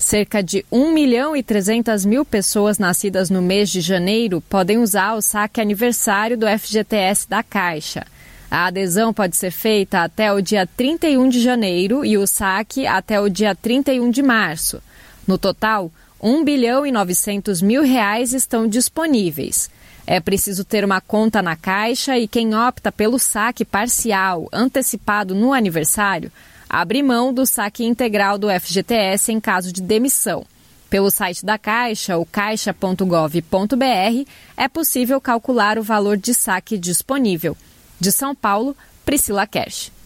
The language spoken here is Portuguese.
Cerca de 1.300.000 pessoas nascidas no mês de janeiro podem usar o saque aniversário do FGTS da Caixa. A adesão pode ser feita até o dia 31 de janeiro e o saque até o dia 31 de março. No total, R$1.900.000 estão disponíveis. É preciso ter uma conta na Caixa e quem opta pelo saque parcial antecipado no aniversário abre mão do saque integral do FGTS em caso de demissão. Pelo site da Caixa, o caixa.gov.br, é possível calcular o valor de saque disponível. De São Paulo, Priscila Kersh.